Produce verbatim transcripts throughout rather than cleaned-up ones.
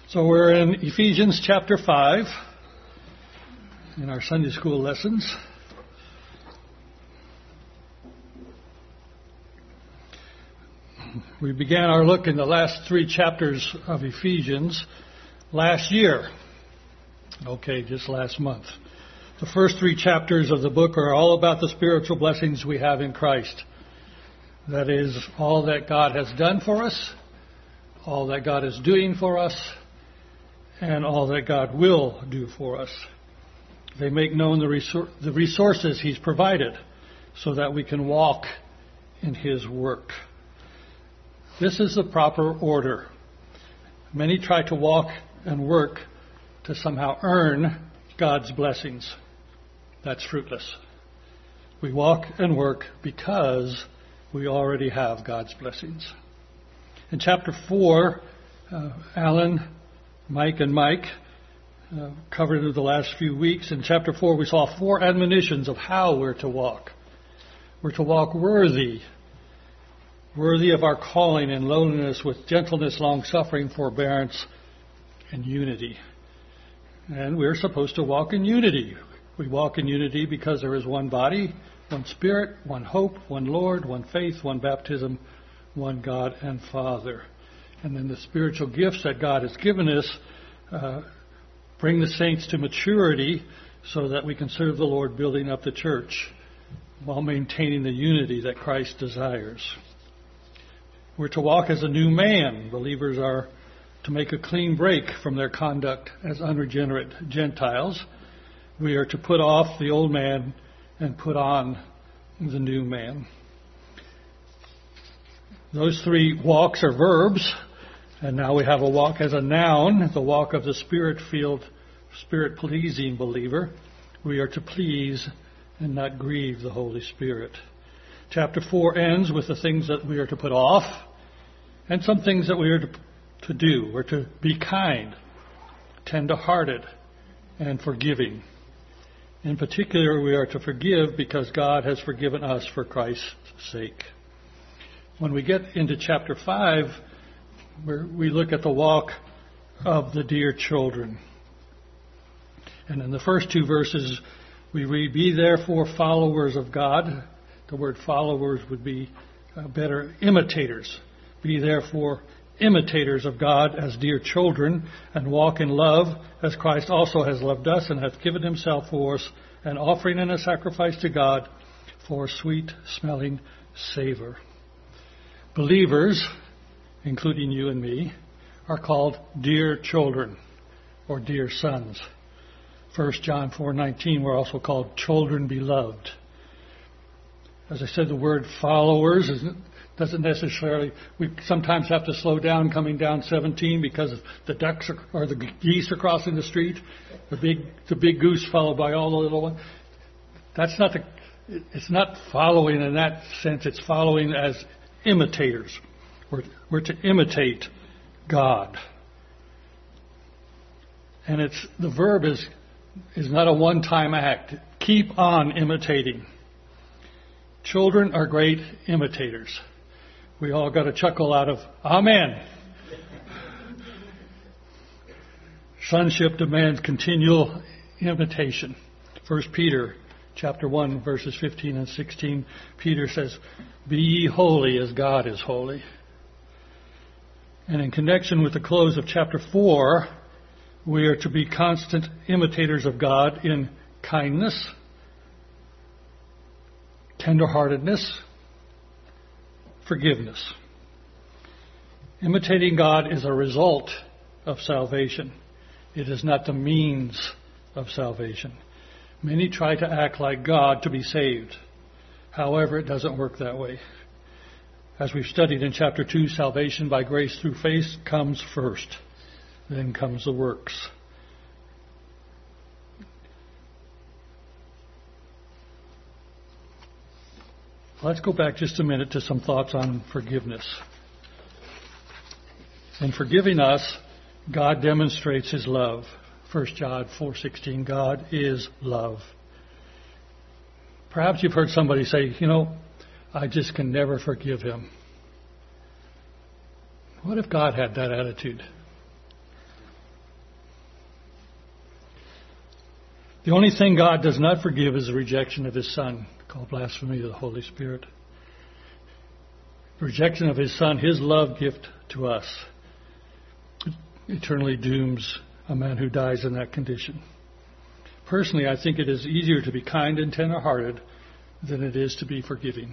So we're in Ephesians chapter five in our Sunday school lessons. We began our look in the last three chapters of Ephesians last year. Okay, just last month. The first three chapters of the book are all about the spiritual blessings we have in Christ. That is, all that God has done for us, all that God is doing for us, and all that God will do for us. They make known the, resor- the resources He's provided so that we can walk in His work. This is the proper order. Many try to walk and work to somehow earn God's blessings. That's fruitless. We walk and work because we already have God's blessings. In chapter four, uh, Alan, Mike, and Mike uh, covered it the last few weeks. In chapter four, we saw four admonitions of how we're to walk. We're to walk worthy, worthy of our calling in lowliness with gentleness, long-suffering, forbearance, and unity. And we're supposed to walk in unity. We walk in unity because there is one body, one Spirit, one hope, one Lord, one faith, one baptism, one God and Father. And then the spiritual gifts that God has given us uh, bring the saints to maturity so that we can serve the Lord building up the church while maintaining the unity that Christ desires. We're to walk as a new man. Believers are to make a clean break from their conduct as unregenerate Gentiles. We are to put off the old man and put on the new man. Those three walks are verbs, and now we have a walk as a noun, the walk of the Spirit-filled, Spirit-pleasing believer. We are to please and not grieve the Holy Spirit. Chapter four ends with the things that we are to put off and some things that we are to, to do. We're to be kind, tender-hearted, and forgiving. In particular, we are to forgive because God has forgiven us for Christ's sake. When we get into chapter five, where we look at the walk of the dear children. And in the first two verses, we read, "Be therefore followers of God." The word followers would be uh, better imitators. "Be therefore imitators of God as dear children, and walk in love, as Christ also has loved us, and hath given himself for us, an offering and a sacrifice to God for a sweet-smelling savor." Believers, including you and me, are called dear children or dear sons. First John four nineteen, we're also called children beloved. As I said, the word followers isn't, doesn't necessarily, we sometimes have to slow down coming down seventeen because the ducks are, or the geese are crossing the street. The big, the big goose followed by all the little ones. That's not the, it's not following in that sense. It's following as imitators. We're, we're to imitate God. And it's, the verb is, is not a one-time act. Keep on imitating. Children are great imitators. We all got a chuckle out of Amen. Sonship demands continual imitation. First Peter chapter one, verses fifteen and sixteen, Peter says, "Be ye holy as God is holy." And in connection with the close of chapter four, we are to be constant imitators of God in kindness, tenderheartedness, forgiveness. Imitating God is a result of salvation. It is not the means of salvation. Many try to act like God to be saved. However, it doesn't work that way. As we've studied in chapter two, salvation by grace through faith comes first. Then comes the works. Let's go back just a minute to some thoughts on forgiveness. In forgiving us, God demonstrates His love. First John four sixteen, God is love. Perhaps you've heard somebody say, you know, I just can never forgive him. What if God had that attitude? The only thing God does not forgive is the rejection of His Son, called blasphemy of the Holy Spirit. The rejection of His Son, His love gift to us, eternally dooms a man who dies in that condition. Personally, I think it is easier to be kind and tender-hearted than it is to be forgiving.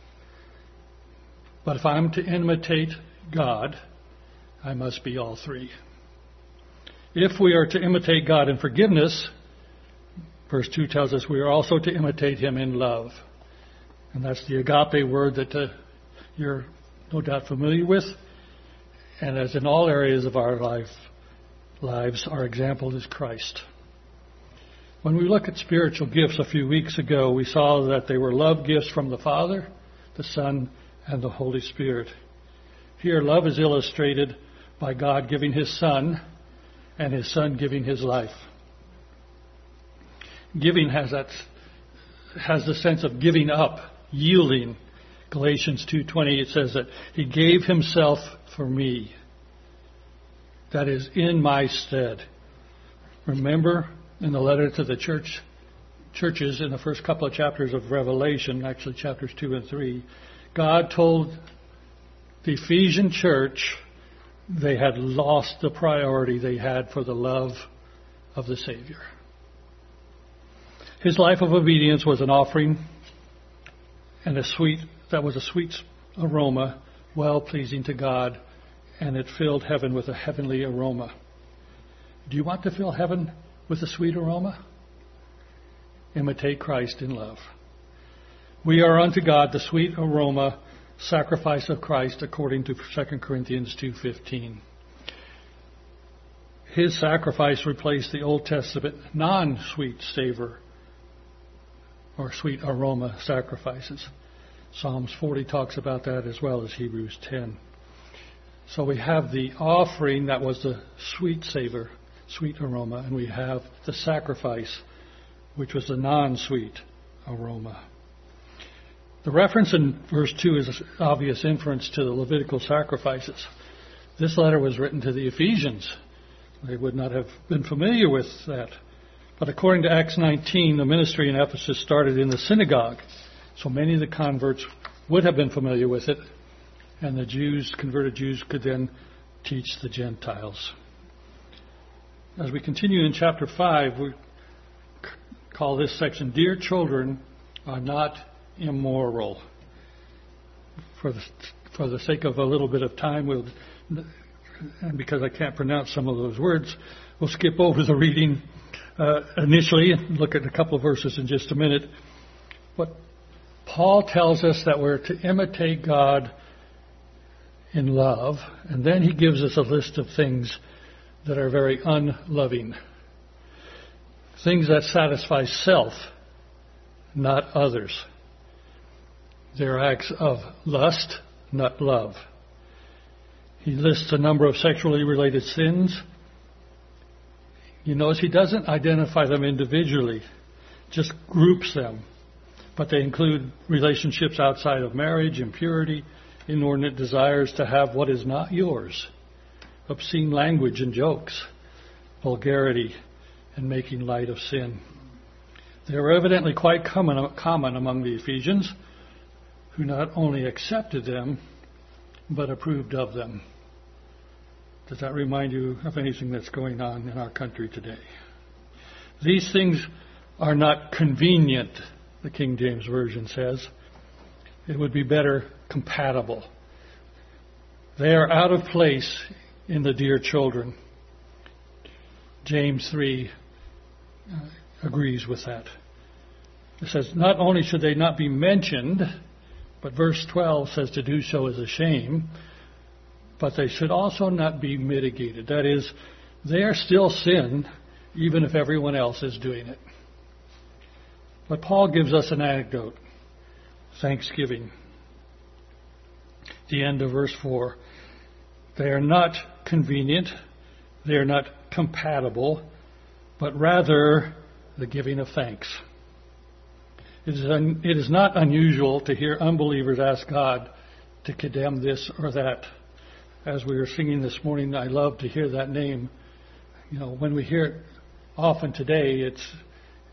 But if I'm to imitate God, I must be all three. If we are to imitate God in forgiveness, verse two tells us we are also to imitate Him in love. And that's the agape word that uh, you're no doubt familiar with. And as in all areas of our life, lives, our example is Christ. When we look at spiritual gifts a few weeks ago, we saw that they were love gifts from the Father, the Son, and the Holy Spirit. Here, love is illustrated by God giving His Son and His Son giving His life. Giving has that has the sense of giving up, yielding. Galatians two twenty, it says that He gave Himself for me. That is, in my stead. Remember, in the letter to the church churches in the first couple of chapters of Revelation, actually chapters two and three, God told the Ephesian church they had lost the priority they had for the love of the Savior. His life of obedience was an offering and a sweet, that was a sweet aroma, well pleasing to God, and it filled heaven with a heavenly aroma. Do you want to fill heaven with a sweet aroma? Imitate Christ in love. We are unto God the sweet aroma, sacrifice of Christ, according to Second Corinthians two fifteen. His sacrifice replaced the Old Testament non-sweet savor or sweet aroma sacrifices. Psalms forty talks about that as well as Hebrews ten. So we have the offering that was the sweet savor, sweet aroma, and we have the sacrifice, which was the non-sweet aroma. The reference in verse two is an obvious inference to the Levitical sacrifices. This letter was written to the Ephesians. They would not have been familiar with that. But according to Acts nineteen, the ministry in Ephesus started in the synagogue. So many of the converts would have been familiar with it, and the Jews, converted Jews, could then teach the Gentiles. As we continue in chapter five, we call this section, Dear Children Are Not Immoral. For the, for the sake of a little bit of time, we'll, and because I can't pronounce some of those words, we'll skip over the reading uh, initially and look at a couple of verses in just a minute. But Paul tells us that we're to imitate God in love, and then he gives us a list of things that are very unloving. Things that satisfy self, not others. They're acts of lust, not love. He lists a number of sexually related sins. You notice he doesn't identify them individually, just groups them. But they include relationships outside of marriage, impurity, inordinate desires to have what is not yours, obscene language and jokes, vulgarity, and making light of sin. They were evidently quite common, common among the Ephesians, who not only accepted them, but approved of them. Does that remind you of anything that's going on in our country today? These things are not convenient, the King James Version says. It would be better compatible. They are out of place in the dear children. James three uh, agrees with that. It says not only should they not be mentioned, but verse twelve says to do so is a shame, but they should also not be mitigated. That is, they are still sin, even if everyone else is doing it. But Paul gives us an anecdote, Thanksgiving. The end of verse four. They are not convenient, they are not compatible, but rather the giving of thanks. It is, un, it is not unusual to hear unbelievers ask God to condemn this or that. As we were singing this morning, I love to hear that name. You know, when we hear it often today, it's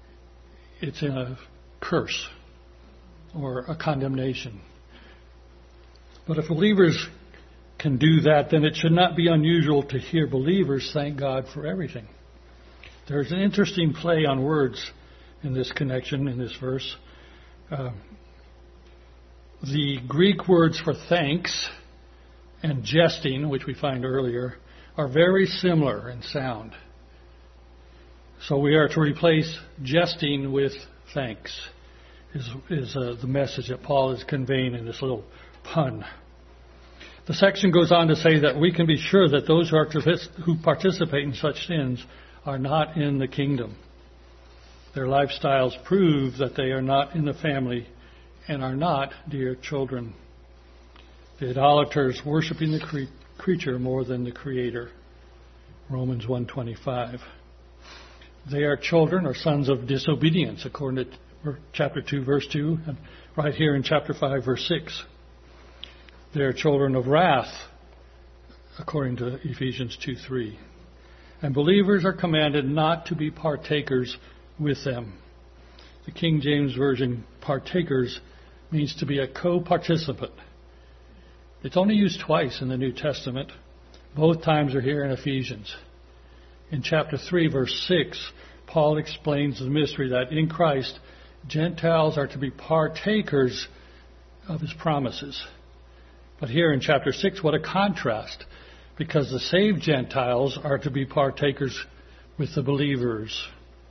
it's in a curse or a condemnation. But if believers can do that, then it should not be unusual to hear believers thank God for everything. There's an interesting play on words in this connection, in this verse. Uh, the Greek words for thanks and jesting, which we find earlier, are very similar in sound. So we are to replace jesting with thanks, is, is uh, the message that Paul is conveying in this little pun. The section goes on to say that we can be sure that those who, are, who participate in such sins are not in the kingdom. Their lifestyles prove that they are not in the family and are not dear children. The idolaters worshiping the cre- creature more than the Creator. Romans one twenty-five. They are children or sons of disobedience, according to chapter two, verse two, and right here in chapter five, verse six. They are children of wrath, according to Ephesians two three. And believers are commanded not to be partakers with them. The King James Version, partakers, means to be a co-participant. It's only used twice in the New Testament. Both times are here in Ephesians. In chapter three, verse six, Paul explains the mystery that in Christ, Gentiles are to be partakers of his promises. But here in chapter six, what a contrast, because the saved Gentiles are to be partakers with the believers.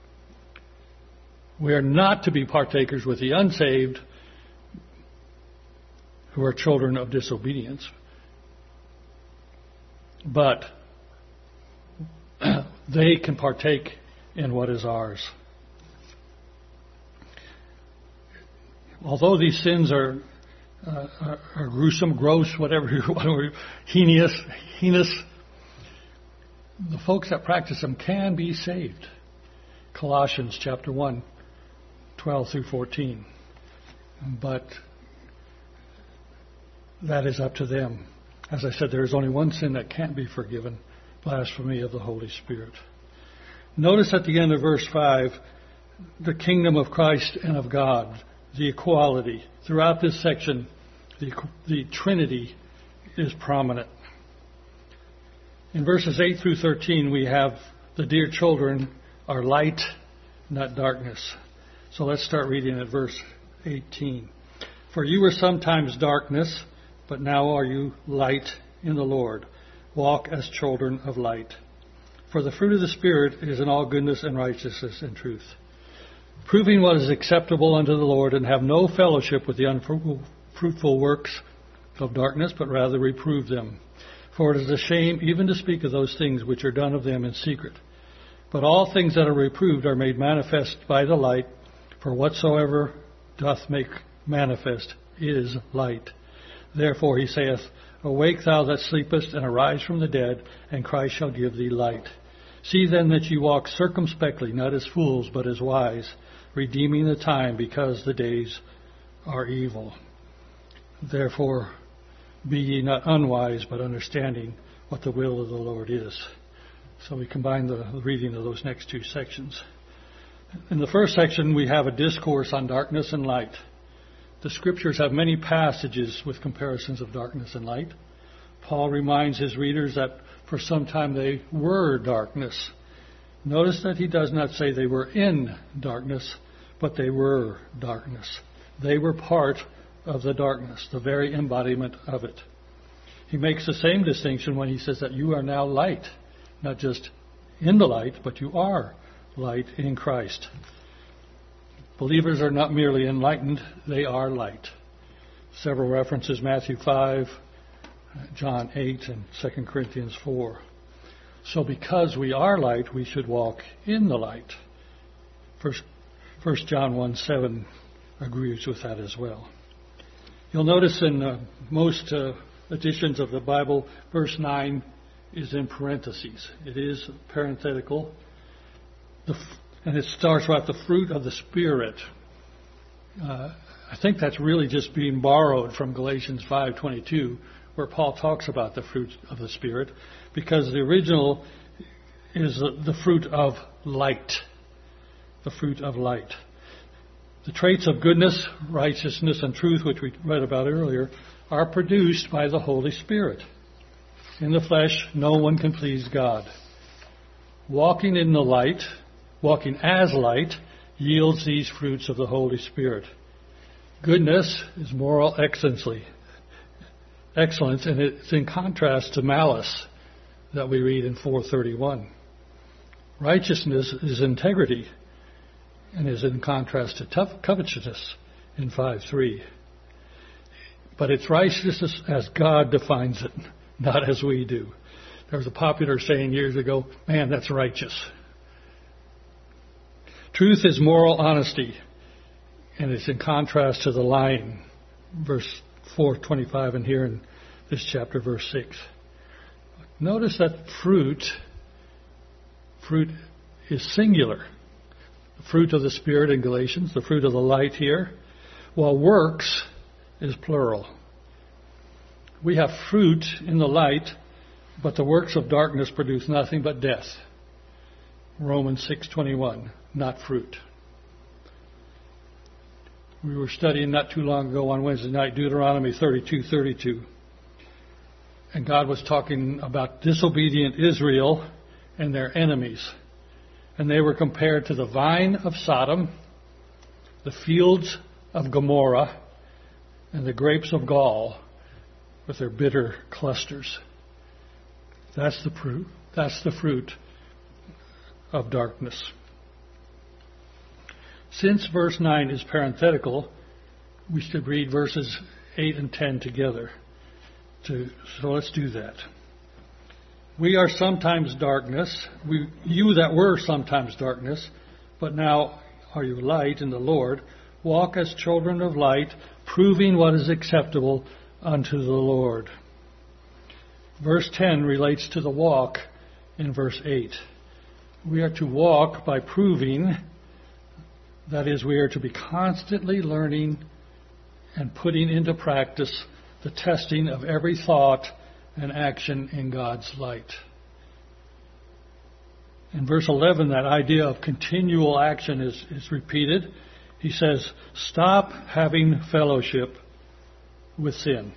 We are not to be partakers with the unsaved, who are children of disobedience. But they can partake in what is ours. Although these sins are uh, are, are gruesome, gross, whatever you want, heinous, heinous, the folks that practice them can be saved. Colossians chapter one, twelve through fourteen. But that is up to them. As I said, there is only one sin that can't be forgiven: blasphemy of the Holy Spirit. Notice at the end of verse five, the kingdom of Christ and of God, the equality. Throughout this section, the, the Trinity is prominent. In verses eight through thirteen, we have the dear children are light, not darkness. So let's start reading at verse eighteen. For you were sometimes darkness, but now are you light in the Lord. Walk as children of light. For the fruit of the Spirit is in all goodness and righteousness and truth, proving what is acceptable unto the Lord, and have no fellowship with the unfruitful works of darkness, but rather reprove them. For it is a shame even to speak of those things which are done of them in secret. But all things that are reproved are made manifest by the light, for whatsoever doth make manifest is light. Therefore he saith, Awake thou that sleepest, and arise from the dead, and Christ shall give thee light. See then that ye walk circumspectly, not as fools, but as wise, redeeming the time, because the days are evil. Therefore be ye not unwise, but understanding what the will of the Lord is. So we combine the reading of those next two sections. In the first section, we have a discourse on darkness and light. The Scriptures have many passages with comparisons of darkness and light. Paul reminds his readers that for some time they were darkness. Notice that he does not say they were in darkness, but they were darkness. They were part of the darkness, the very embodiment of it. He makes the same distinction when he says that you are now light, not just in the light, but you are light in Christ. Believers are not merely enlightened, they are light. Several references, Matthew five, John eight, and Second Corinthians four. So because we are light, we should walk in the light. First, First John one seven agrees with that as well. You'll notice in uh, most uh, editions of the Bible, verse nine is in parentheses. It is parenthetical. The And it starts with the fruit of the Spirit. Uh, I think that's really just being borrowed from Galatians five twenty-two, where Paul talks about the fruit of the Spirit, because the original is the, the fruit of light. The fruit of light. The traits of goodness, righteousness, and truth, which we read about earlier, are produced by the Holy Spirit. In the flesh, no one can please God. Walking in the light, walking as light, yields these fruits of the Holy Spirit. Goodness is moral excellency, excellence, and it's in contrast to malice that we read in four thirty-one. Righteousness is integrity, and is in contrast to tough covetousness in five three. But it's righteousness as God defines it, not as we do. There was a popular saying years ago, man, that's righteous. Truth is moral honesty, and it's in contrast to the lying. Verse four twenty-five, and here in this chapter, verse six. Notice that fruit, fruit is singular. The fruit of the Spirit in Galatians, the fruit of the light here, while works is plural. We have fruit in the light, but the works of darkness produce nothing but death. Romans six twenty-one, not fruit. We were studying not too long ago on Wednesday night Deuteronomy thirty-two thirty-two. And God was talking about disobedient Israel and their enemies. And they were compared to the vine of Sodom, the fields of Gomorrah, and the grapes of Gaul with their bitter clusters. That's the fruit. That's the fruit of darkness. Since verse nine is parenthetical, we should read verses eight and ten together. To, so let's do that. We are sometimes darkness. We, you that were sometimes darkness, but now are you light in the Lord. Walk as children of light, proving what is acceptable unto the Lord. Verse ten relates to the walk in verse eight. We are to walk by proving, that is, we are to be constantly learning and putting into practice the testing of every thought and action in God's light. In verse eleven, that idea of continual action is, is repeated. He says, stop having fellowship with sin.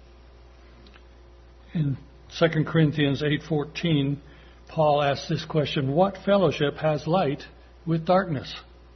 In Second Corinthians eight fourteen, Paul asks this question, what fellowship has light with darkness?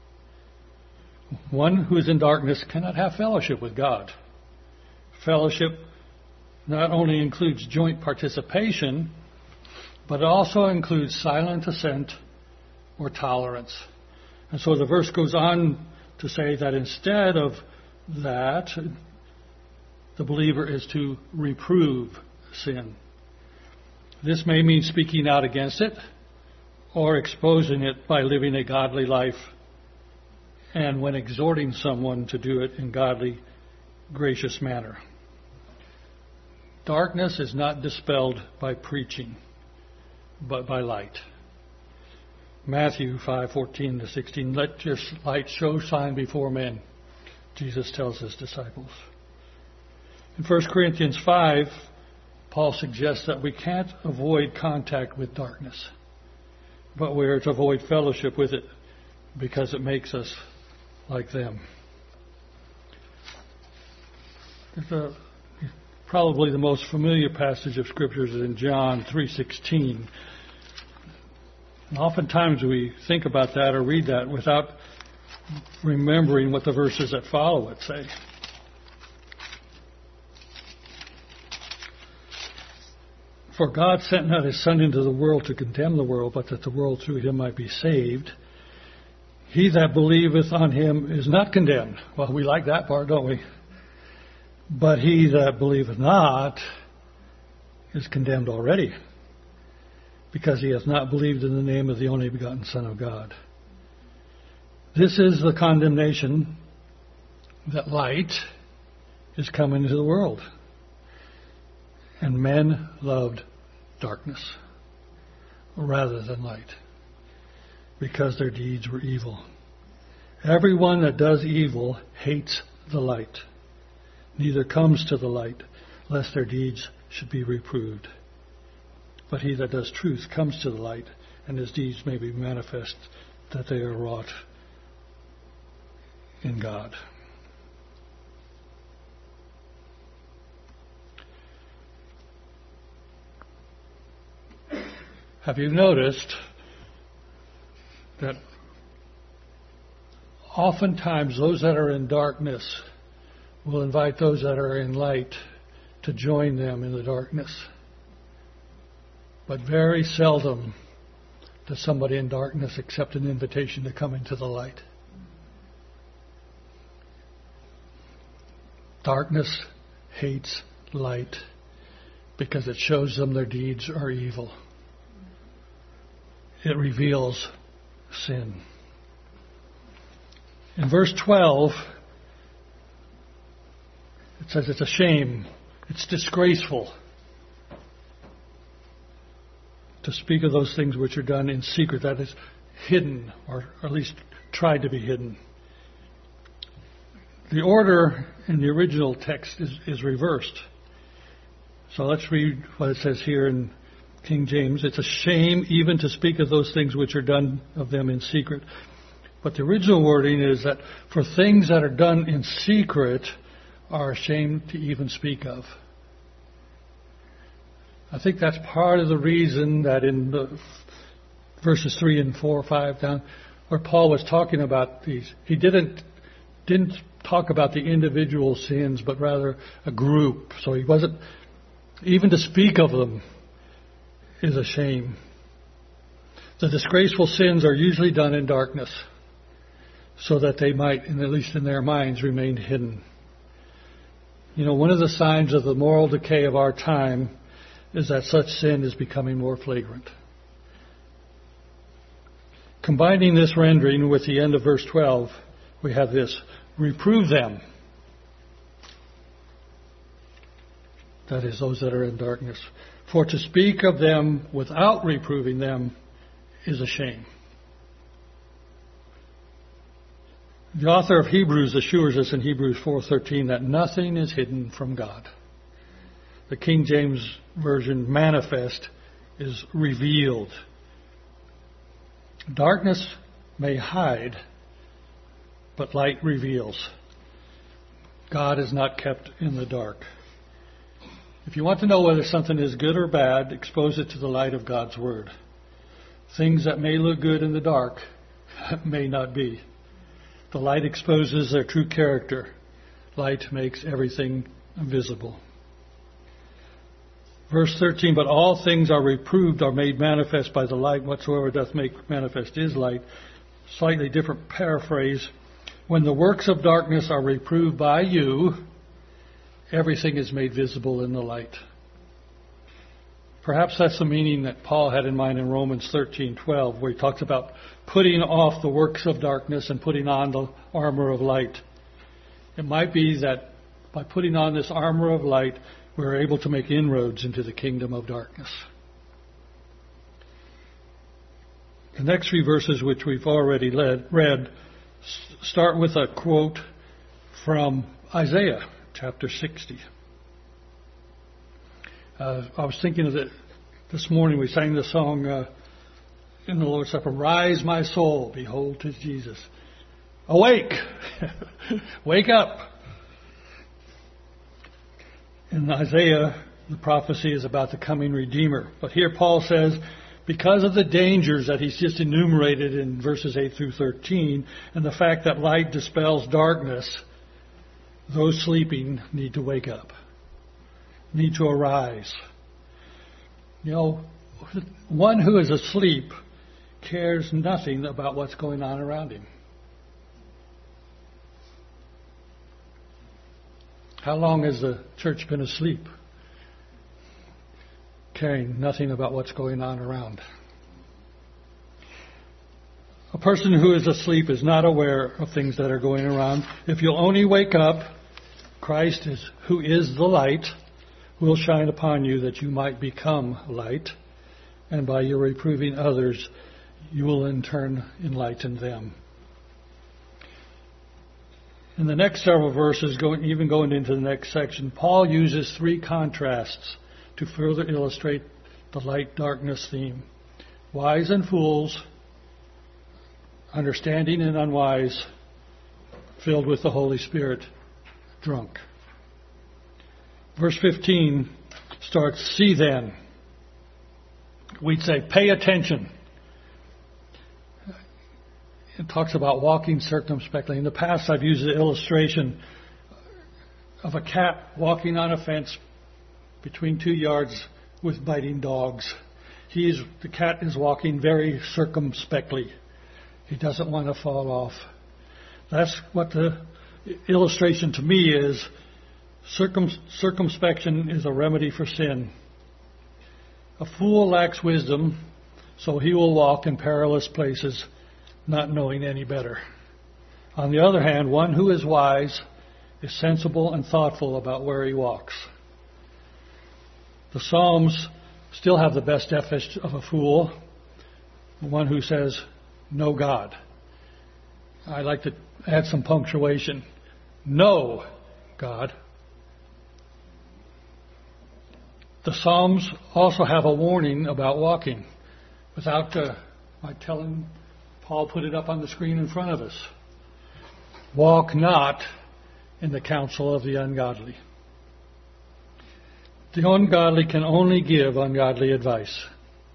One who is in darkness cannot have fellowship with God. Fellowship not only includes joint participation, but it also includes silent assent or tolerance. And so the verse goes on to say that instead of that, the believer is to reprove sin. This may mean speaking out against it or exposing it by living a godly life, and when exhorting someone to do it in godly, gracious manner. Darkness is not dispelled by preaching, but by light. Matthew five fourteen to sixteen, let your light show shine before men, Jesus tells his disciples. In First Corinthians five, Paul suggests that we can't avoid contact with darkness, but we are to avoid fellowship with it because it makes us like them. There's a Probably the most familiar passage of Scripture is in John three sixteen. And oftentimes we think about that or read that without remembering what the verses that follow it say. For God sent not his Son into the world to condemn the world, but that the world through him might be saved. He that believeth on him is not condemned. Well, we like that part, don't we? But he that believeth not is condemned already, because he has not believed in the name of the only begotten Son of God. This is the condemnation, that light is come into the world. And men loved darkness rather than light, because their deeds were evil. Everyone that does evil hates the light, neither comes to the light, lest their deeds should be reproved. But he that does truth comes to the light, and his deeds may be manifest, that they are wrought in God. Have you noticed that oftentimes those that are in darkness will invite those that are in light to join them in the darkness? But very seldom does somebody in darkness accept an invitation to come into the light. Darkness hates light because it shows them their deeds are evil. It reveals sin. In verse twelve, it says it's a shame, it's disgraceful to speak of those things which are done in secret, that is, hidden, or at least tried to be hidden. The order in the original text is, is reversed. So let's read what it says here in King James. It's a shame even to speak of those things which are done of them in secret. But the original wording is that for things that are done in secret are a shame to even speak of. I think that's part of the reason that in the verses three and four, five down, where Paul was talking about these, he didn't didn't talk about the individual sins, but rather a group. So he wasn't, even to speak of them is a shame. The disgraceful sins are usually done in darkness, so that they might, at least in their minds, remain hidden. You know, one of the signs of the moral decay of our time is that such sin is becoming more flagrant. Combining this rendering with the end of verse twelve, we have this: reprove them. That is, those that are in darkness. For to speak of them without reproving them is a shame. The author of Hebrews assures us in Hebrews four thirteen that nothing is hidden from God. The King James Version, manifest, is revealed. Darkness may hide, but light reveals. God is not kept in the dark. If you want to know whether something is good or bad, expose it to the light of God's Word. Things that may look good in the dark may not be. The light exposes their true character. Light makes everything visible. Verse thirteen, but all things are reproved, are made manifest by the light. Whatsoever doth make manifest is light. Slightly different paraphrase. When the works of darkness are reproved by you, everything is made visible in the light. Perhaps that's the meaning that Paul had in mind in Romans thirteen twelve, where he talks about putting off the works of darkness and putting on the armor of light. It might be that by putting on this armor of light, we're able to make inroads into the kingdom of darkness. The next three verses, which we've already led, read, start with a quote from Isaiah chapter sixty. Uh, I was thinking of it this morning. We sang the song uh, in the Lord's Supper, "Rise, my soul, behold 'tis Jesus. Awake, wake up." In Isaiah, the prophecy is about the coming Redeemer. But here Paul says, because of the dangers that he's just enumerated in verses eight through thirteen, and the fact that light dispels darkness, those sleeping need to wake up, need to arise. You know, one who is asleep cares nothing about what's going on around him. How long has the church been asleep, caring nothing about what's going on around? A person who is asleep is not aware of things that are going around. If you'll only wake up, Christ, is, who is the light, will shine upon you that you might become light. And by your reproving others, you will in turn enlighten them. In the next several verses, going, even going into the next section, Paul uses three contrasts to further illustrate the light-darkness theme. Wise and fools, understanding and unwise, filled with the Holy Spirit, drunk. Verse fifteen starts, see then. We'd say, pay attention. It talks about walking circumspectly. In the past, I've used the illustration of a cat walking on a fence between two yards with biting dogs. He is, the cat is walking very circumspectly. He doesn't want to fall off. That's what the illustration to me is. Circum, circumspection is a remedy for sin. A fool lacks wisdom, so he will walk in perilous places, not knowing any better. On the other hand, one who is wise is sensible and thoughtful about where he walks. The Psalms still have the best definition of a fool, the one who says, no God. I like to add some punctuation. No God. The Psalms also have a warning about walking. Without uh, my telling, Paul put it up on the screen in front of us. Walk not in the counsel of the ungodly. The ungodly can only give ungodly advice.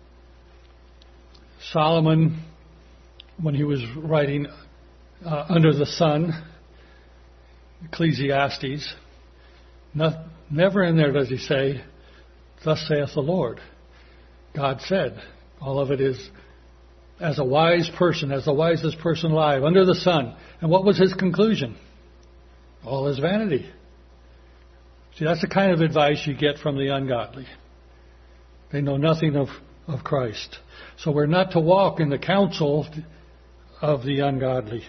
Solomon, when he was writing uh, Under the Sun, Ecclesiastes, not, never in there does he say, thus saith the Lord. God said. All of it is as a wise person, as the wisest person alive, under the sun. And what was his conclusion? All is vanity. See, that's the kind of advice you get from the ungodly. They know nothing of, of Christ. So we're not to walk in the counsel of the ungodly.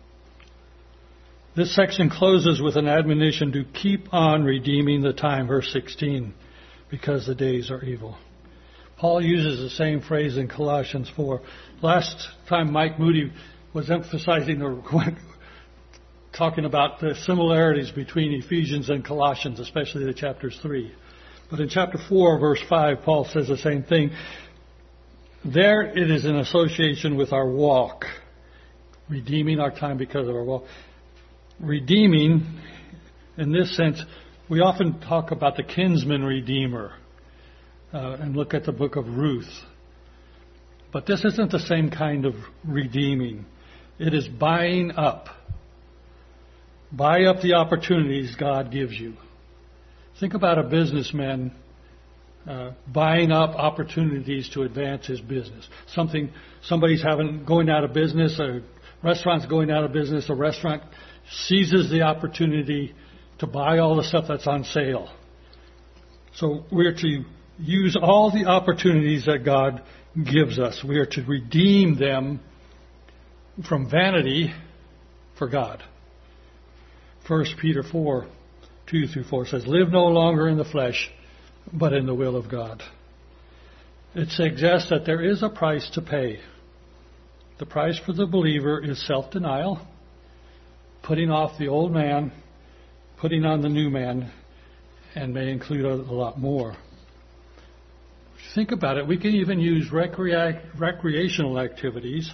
This section closes with an admonition to keep on redeeming the time, verse sixteen, because the days are evil. Paul uses the same phrase in Colossians four. Last time Mike Moody was emphasizing or talking about the similarities between Ephesians and Colossians, especially the chapters three. But in chapter four, verse five, Paul says the same thing. There it is in association with our walk, redeeming our time because of our walk. Redeeming, in this sense, we often talk about the kinsman redeemer uh, and look at the book of Ruth. But this isn't the same kind of redeeming. It is buying up. Buy up the opportunities God gives you. Think about a businessman uh, buying up opportunities to advance his business. Something, somebody's having going out of business, a restaurant's going out of business, a restaurant seizes the opportunity to buy all the stuff that's on sale. So we're to use all the opportunities that God gives us. We are to redeem them from vanity for God. First Peter four, two through four says, live no longer in the flesh, but in the will of God. It suggests that there is a price to pay. The price for the believer is self-denial, putting off the old man, putting on the new man, and may include a lot more. Think about it. We can even use recre- recreational activities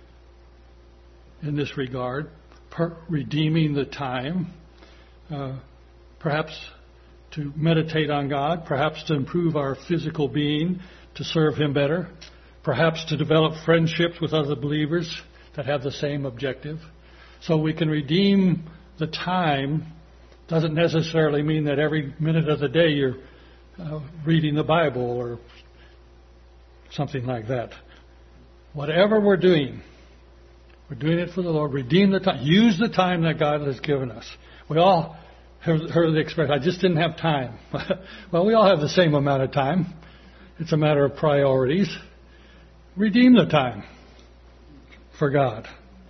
in this regard, per- redeeming the time, uh, perhaps to meditate on God, perhaps to improve our physical being, to serve Him better, perhaps to develop friendships with other believers that have the same objective. So we can redeem the time. Doesn't necessarily mean that every minute of the day you're uh, reading the Bible or something like that. Whatever we're doing, we're doing it for the Lord. Redeem the time. Use the time that God has given us. We all heard, heard the expression, I just didn't have time. Well, we all have the same amount of time. It's a matter of priorities. Redeem the time for God.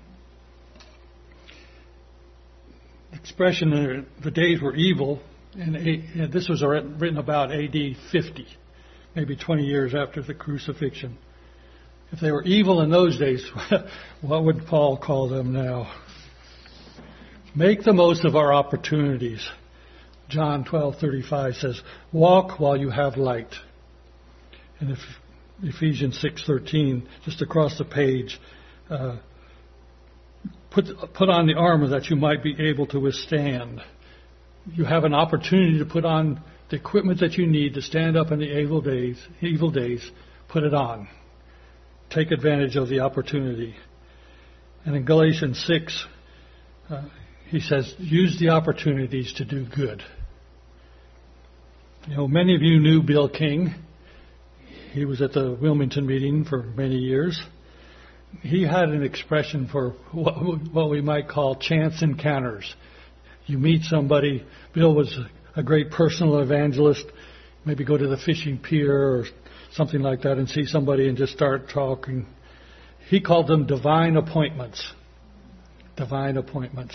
The expression, the days were evil, and this was written about A D fifty, maybe twenty years after the crucifixion. If they were evil in those days, what would Paul call them now? Make the most of our opportunities. John twelve thirty-five says, walk while you have light. And if Ephesians six thirteen, just across the page, uh, put, put on the armor that you might be able to withstand. You have an opportunity to put on the equipment that you need to stand up in the evil days. Evil days, put it on. Take advantage of the opportunity. And in Galatians six, uh, he says, use the opportunities to do good. You know, many of you knew Bill King. He was at the Wilmington meeting for many years. He had an expression for what, what we might call chance encounters. You meet somebody. Bill was a great personal evangelist. Maybe go to the fishing pier or something like that and see somebody and just start talking. He called them divine appointments. Divine appointments.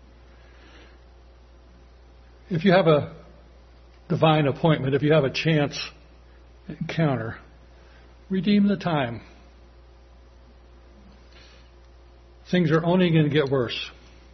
If you have a divine appointment, if you have a chance encounter, redeem the time. Things are only going to get worse.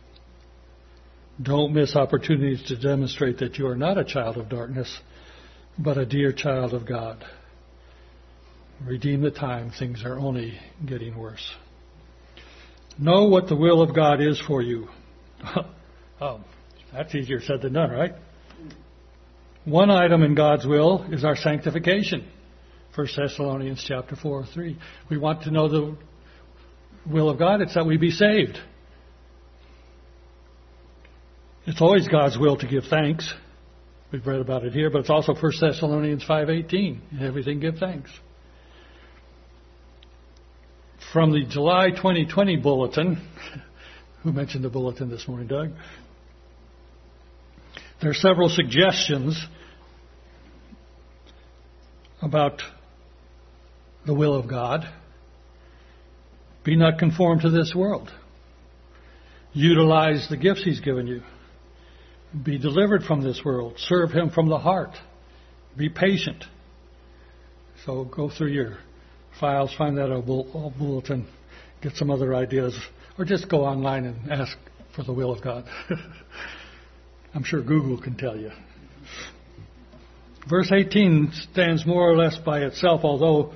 Don't miss opportunities to demonstrate that you are not a child of darkness, but a dear child of God. Redeem the time. Things are only getting worse. Know what the will of God is for you. Oh, that's easier said than done, right? One item in God's will is our sanctification. First Thessalonians chapter four, three. We want to know the will of God. It's that we be saved. It's always God's will to give thanks. We've read about it here, but it's also First Thessalonians five eighteen. In everything give thanks. From the July twenty twenty bulletin, who mentioned the bulletin this morning, Doug? There are several suggestions about the will of God. Be not conformed to this world. Utilize the gifts He's given you. Be delivered from this world. Serve Him from the heart. Be patient. So go through your files, find that old bulletin, get some other ideas, or just go online and ask for the will of God. I'm sure Google can tell you. Verse eighteen stands more or less by itself, although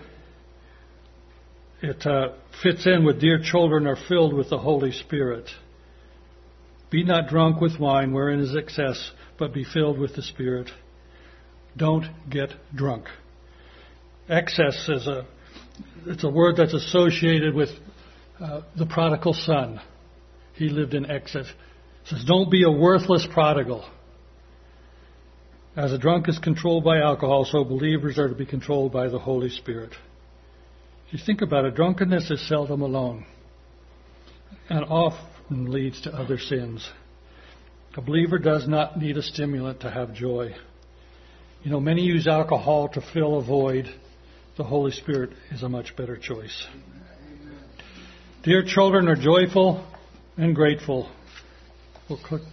it uh, fits in with dear children are filled with the Holy Spirit. Be not drunk with wine wherein is excess, but be filled with the Spirit. Don't get drunk. Excess is a it's a word that's associated with uh, the prodigal son. He lived in excess. It says, don't be a worthless prodigal. As a drunk is controlled by alcohol, so believers are to be controlled by the Holy Spirit. If you think about it, drunkenness is seldom alone and often leads to other sins. A believer does not need a stimulant to have joy. You know, many use alcohol to fill a void. The Holy Spirit is a much better choice. Dear children are joyful and grateful. We'll click.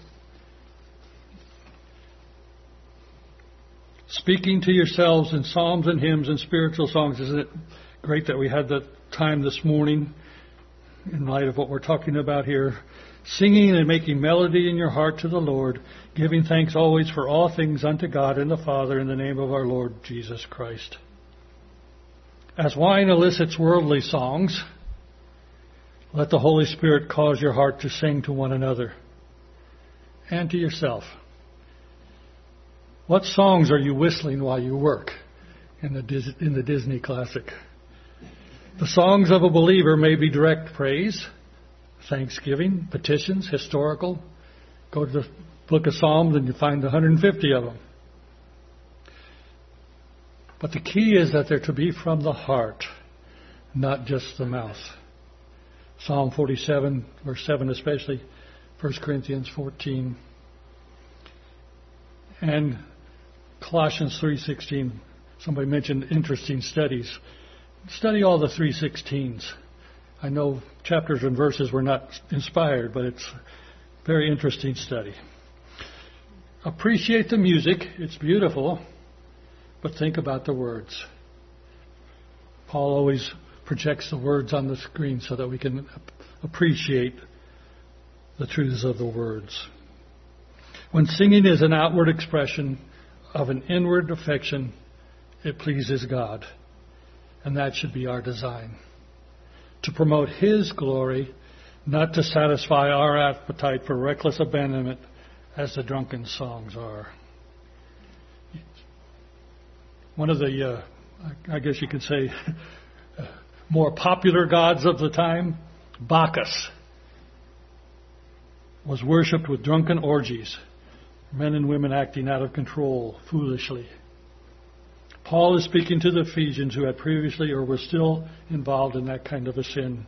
Speaking to yourselves in psalms and hymns and spiritual songs. Isn't it great that we had that time this morning in light of what we're talking about here? Singing and making melody in your heart to the Lord, giving thanks always for all things unto God and the Father in the name of our Lord Jesus Christ. As wine elicits worldly songs, let the Holy Spirit cause your heart to sing to one another and to yourself. What songs are you whistling while you work in the, Dis- in the Disney classic? The songs of a believer may be direct praise, thanksgiving, petitions, historical. Go to the book of Psalms and you find one hundred fifty of them. But the key is that they're to be from the heart, not just the mouth. Psalm forty-seven, verse seven especially, First Corinthians fourteen, and Colossians three sixteen. Somebody mentioned interesting studies. Study all the three sixteens. I know chapters and verses were not inspired, but it's a very interesting study. Appreciate the music. It's beautiful. But think about the words. Paul always projects the words on the screen so that we can appreciate the truths of the words. When singing is an outward expression of an inward affection, it pleases God. And that should be our design. To promote His glory, not to satisfy our appetite for reckless abandonment as the drunken songs are. One of the, uh, I guess you could say, more popular gods of the time, Bacchus, was worshipped with drunken orgies, men and women acting out of control, foolishly. Paul is speaking to the Ephesians who had previously or were still involved in that kind of a sin.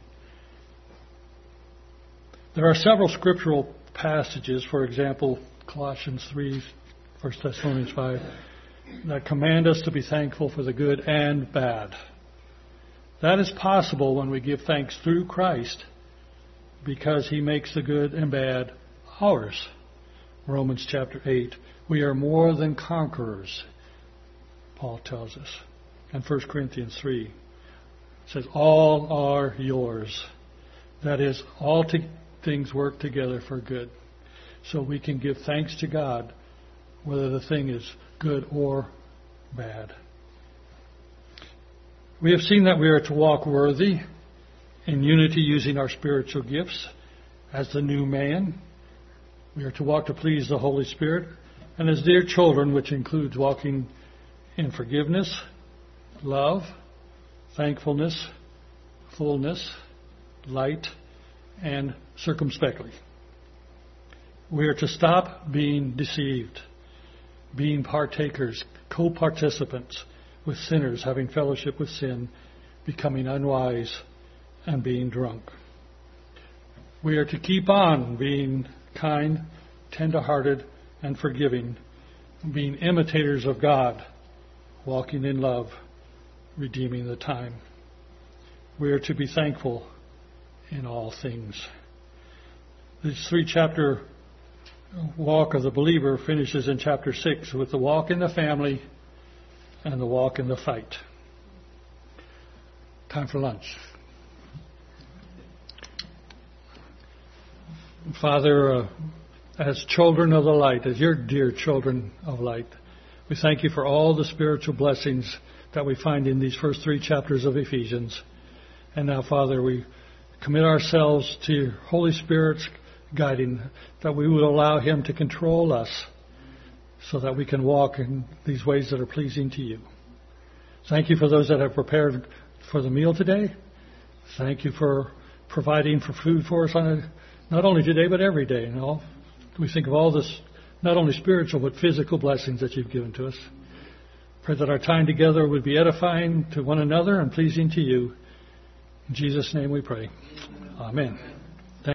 There are several scriptural passages, for example, Colossians three, First Thessalonians five, that command us to be thankful for the good and bad. That is possible when we give thanks through Christ, because He makes the good and bad ours. Romans chapter eight. We are more than conquerors, Paul tells us. And First Corinthians three says, all are yours. That is, all to, things work together for good. So we can give thanks to God whether the thing is good or bad. We have seen that we are to walk worthy in unity using our spiritual gifts as the new man. We are to walk to please the Holy Spirit and as dear children, which includes walking in forgiveness, love, thankfulness, fullness, light, and circumspectly. We are to stop being deceived, being partakers, co-participants with sinners, having fellowship with sin, becoming unwise, and being drunk. We are to keep on being kind, tender-hearted, and forgiving, being imitators of God, walking in love, redeeming the time. We are to be thankful in all things. This three-chapter walk of the believer finishes in chapter six with the walk in the family and the walk in the fight. Time for lunch. Father, uh, as children of the light, as your dear children of light, we thank you for all the spiritual blessings that we find in these first three chapters of Ephesians. And now, Father, we commit ourselves to your Holy Spirit's guiding, that we would allow Him to control us so that we can walk in these ways that are pleasing to you. Thank you for those that have prepared for the meal today. Thank you for providing for food for us on a, not only today but every day. And all, we think of all this, not only spiritual but physical blessings that you've given to us. Pray that our time together would be edifying to one another and pleasing to you. In Jesus' name we pray. Amen.